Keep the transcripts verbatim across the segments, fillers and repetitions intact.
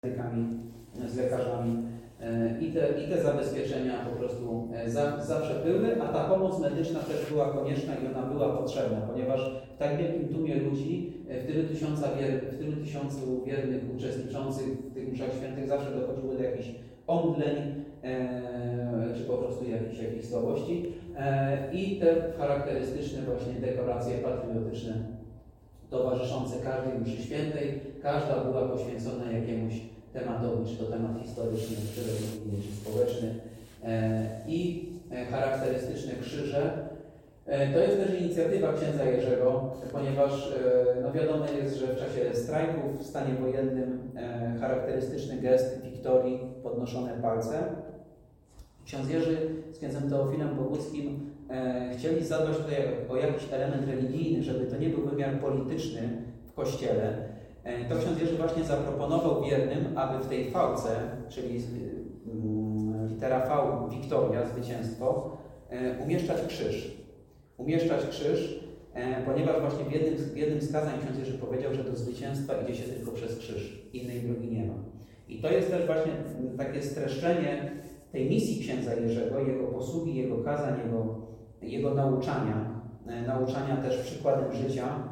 z lekarzami i te, i te zabezpieczenia po prostu za, zawsze były, a ta pomoc medyczna też była konieczna i ona była potrzebna, ponieważ w tak wielkim tłumie ludzi, w tylu, tysiąca wier, w tylu tysiącu wiernych uczestniczących w tych mszach świętych zawsze dochodziło do jakichś omdleń, e, czy po prostu jakichś, jakichś słabości e, i te charakterystyczne właśnie deklaracje patriotyczne towarzyszące każdej mszy świętej, każda była poświęcona jakiemuś tematowi, czy to temat historyczny, czy religijny, czy społeczny e, i charakterystyczne krzyże. E, to jest też inicjatywa księdza Jerzego, ponieważ e, no wiadomo jest, że w czasie strajków w stanie wojennym e, charakterystyczny gest Wiktorii, podnoszone palce. Ksiądz Jerzy z księdzem Teofilem Boguckim e, chcieli zadbać tutaj o jakiś element religijny, żeby to nie był wymiar polityczny w Kościele. E, to ksiądz Jerzy właśnie zaproponował wiernym, aby w tej fałce, czyli mm, litera V, Wiktoria, zwycięstwo, e, umieszczać krzyż. Umieszczać krzyż, e, ponieważ właśnie w jednym, w jednym z kazań ksiądz Jerzy powiedział, że do zwycięstwa idzie się tylko przez krzyż. Innej drogi nie ma. I to jest też właśnie takie streszczenie tej misji księdza Jerzego, jego posługi, jego kazań, jego, jego nauczania, e, nauczania też przykładem życia,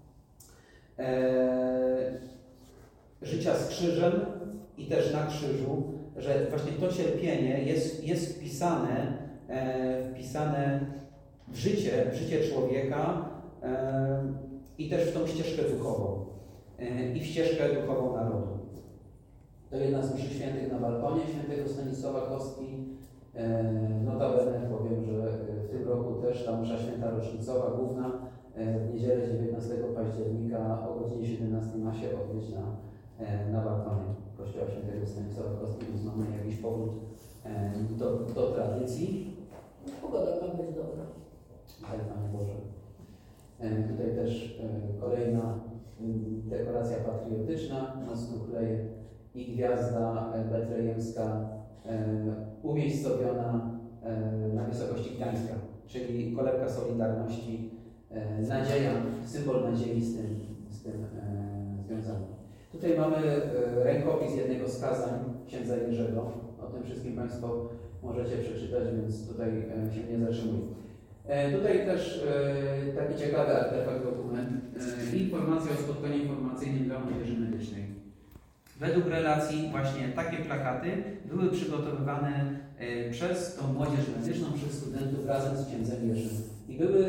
e, życia z krzyżem i też na krzyżu, że właśnie to cierpienie jest, jest wpisane, e, wpisane w życie, w życie człowieka e, i też w tą ścieżkę duchową e, i w ścieżkę duchową narodu. To jedna z mszy świętych na balkonie świętego Stanisława Kostki. Notabene powiem, że w tym roku też ta msza święta rocznicowa, główna, w niedzielę dziewiętnastego października o godzinie siedemnastej ma się odbyć na, na balkonie kościoła świętego Stanisława Kostki, więc mamy jakiś powód do, do tradycji. Pogoda ma być dobra. Tak, Panie Boże. Tutaj też kolejna dekoracja patriotyczna nas ukleje i gwiazda betlejemska e, umiejscowiona e, na wysokości Gdańska, czyli kolebka Solidarności, e, nadzieja, symbol nadziei z tym, z tym e, związany. Tutaj mamy e, rękopis jednego z kazań księdza Jerzego. O tym wszystkim Państwo możecie przeczytać, więc tutaj e, się nie zatrzymuję. E, tutaj też e, taki ciekawy artefakt, dokument, e, informacja o spotkaniu informacyjnym dla młodzieży medycznej. Według relacji właśnie takie plakaty były przygotowywane e, przez tą młodzież medyczną, przez studentów razem z księdzem Jerzym i były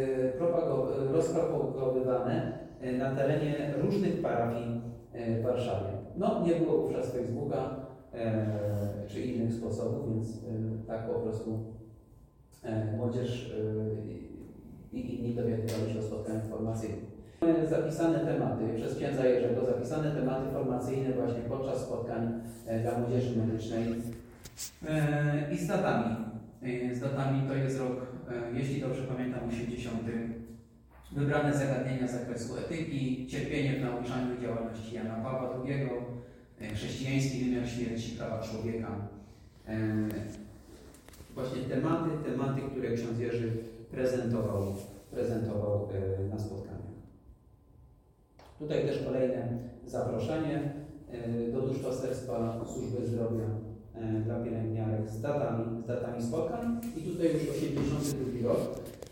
e, rozpropagowywane e, na terenie różnych parafii e, w Warszawie. No, nie było wówczas Facebooka e, czy innych sposobów, więc e, tak po prostu e, młodzież e, i inni dowiadywali się o spotkaniu informacyjnym. Zapisane tematy przez księdza Jerzego, zapisane tematy formacyjne właśnie podczas spotkań e, dla młodzieży medycznej e, i z datami. E, z datami to jest rok, e, jeśli dobrze pamiętam, osiemdziesiąty. Wybrane zagadnienia z zakresu etyki, cierpienie w nauczaniu i działalności Jana Pawła drugiego, e, chrześcijański wymiar śmierci, prawa człowieka. E, właśnie tematy, tematy, które ksiądz Jerzy prezentował, prezentował e, na spotkaniu. Tutaj też kolejne zaproszenie do duszpasterstwa służby zdrowia dla pielęgniarek z datami, z datami spotkań. I tutaj już osiemdziesiąty drugi rok.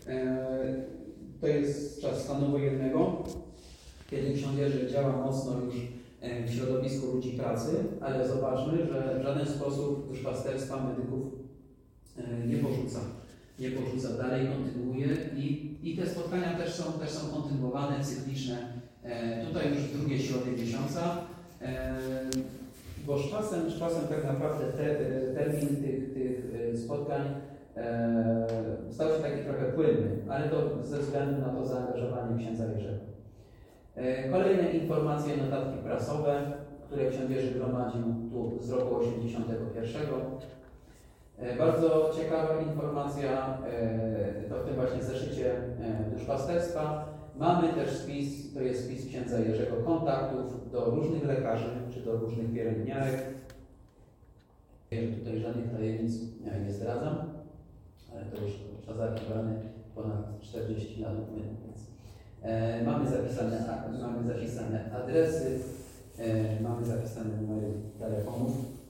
To jest czas stanu wojennego, kiedy ksiądz Jerzy działa mocno już w środowisku ludzi pracy, ale zobaczmy, że w żaden sposób duszpasterstwa medyków nie porzuca. Nie porzuca, dalej kontynuuje i, i te spotkania też są, też są kontynuowane, cykliczne. E, tutaj już drugie środy miesiąca, e, bo z czasem, z czasem tak naprawdę te, termin tych, tych spotkań e, stał się taki trochę płynny, ale to ze względu na to zaangażowanie księdza Jerzego. E, kolejne informacje, notatki prasowe, które ksiądz Jerzy gromadził tu z roku osiemdziesiątego pierwszego. E, bardzo ciekawa informacja, e, to w tym właśnie zeszycie e, duszpasterstwa. Mamy też spis, to jest spis księdza Jerzego, kontaktów do różnych lekarzy, czy do różnych pielęgniarek. Tutaj żadnych tajemnic nie zdradzam, ale to już czas archiwalny ponad czterdzieści lat, więc e, mamy, zapisane, mamy zapisane adresy, Mamy zapisane numery telefonów.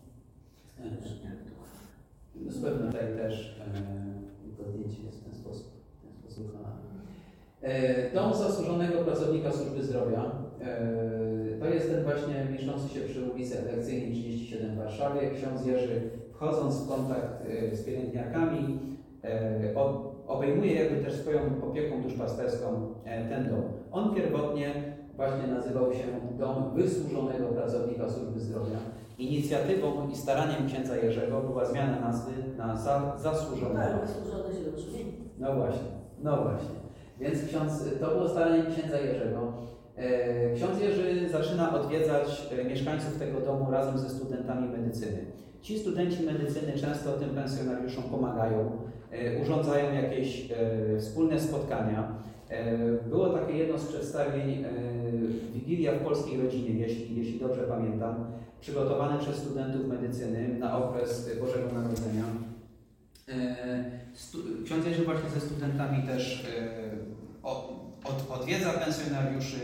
Z pewnością tutaj też to zdjęcie jest w ten sposób, w ten sposób wykonane. Dom zasłużonego pracownika służby zdrowia to jest ten właśnie mieszczący się przy ulicy Redakcyjnej trzydzieści siedem w Warszawie. Ksiądz Jerzy, wchodząc w kontakt z pielęgniarkami, obejmuje jakby też swoją opieką duszpasterską ten dom. On pierwotnie właśnie nazywał się Dom Wysłużonego Pracownika Służby Zdrowia. Inicjatywą i staraniem księdza Jerzego była zmiana nazwy na za, Zasłużonego. Tak, wysłużone się brzmi. No właśnie, no właśnie. Więc ksiądz, to było staraniem księdza Jerzego. E, ksiądz Jerzy zaczyna odwiedzać mieszkańców tego domu razem ze studentami medycyny. Ci studenci medycyny często tym pensjonariuszom pomagają, e, urządzają jakieś e, wspólne spotkania. E, było takie jedno z przedstawień, e, Wigilia w polskiej rodzinie, jeśli, jeśli dobrze pamiętam, przygotowane przez studentów medycyny na okres Bożego Narodzenia. Ksiądz Jerzy właśnie ze studentami też od, odwiedza pensjonariuszy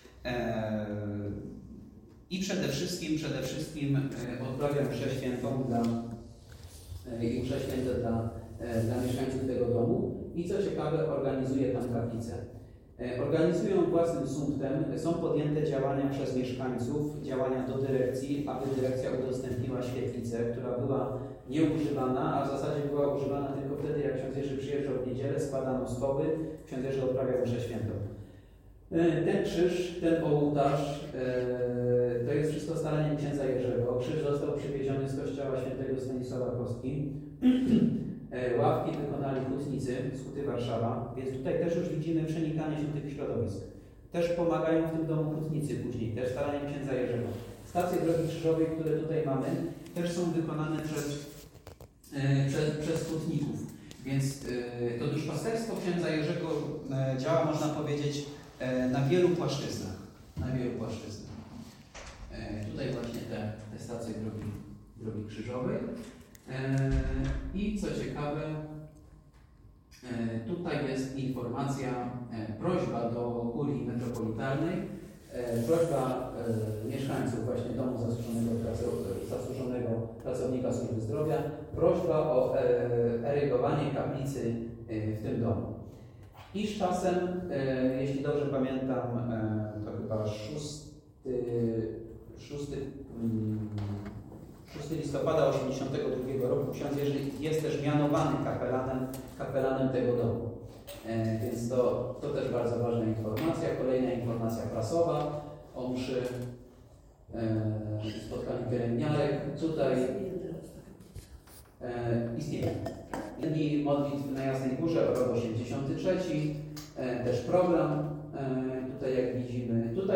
i przede wszystkim, przede wszystkim odprawia mszę świętą dla, i mszę święte dla, dla mieszkańców tego domu i co ciekawe organizuje tam kaplicę. Organizują własnym sumptem, są podjęte działania przez mieszkańców, działania do dyrekcji, aby dyrekcja udostępniła świetlicę, która była nieużywana, a w zasadzie była używana tylko wtedy, jak ksiądz Jerzy przyjeżdżał w niedzielę, składano stoły, ksiądz Jerzy odprawiał mszę świętą. Ten krzyż, ten ołtarz, to jest wszystko staraniem księdza Jerzego. Krzyż został przywieziony z kościoła świętego Stanisława Kostki. Ławki wykonali hutnicy z Huty Warszawa, więc tutaj też już widzimy przenikanie się tych środowisk. Też pomagają w tym domu hutnicy później, też staraniem księdza Jerzego. Stacje drogi krzyżowej, które tutaj mamy, też są wykonane przez, e, przez, przez hutników. Więc e, to duszpasterstwo księdza Jerzego e, działa, można powiedzieć, e, na wielu płaszczyznach. Na wielu płaszczyznach. E, tutaj właśnie te, te stacje drogi, drogi krzyżowej. I co ciekawe, tutaj jest informacja, prośba do kurii metropolitalnej, prośba mieszkańców właśnie Domu Zasłużonego, Zasłużonego Pracownika Służby Zdrowia, prośba o erygowanie kaplicy w tym domu. I z czasem, jeśli dobrze pamiętam, to chyba szósty listopada osiemdziesiątego drugiego roku ksiądz Jerzy jest też mianowany kapelanem, kapelanem tego domu. E, więc to, to też bardzo ważna informacja. Kolejna informacja prasowa o mszy, e, spotkaniu pielęgniarek. Tutaj e, istnieje. Dni modlitw na Jasnej Górze, rok osiemdziesiąty trzeci, e, też program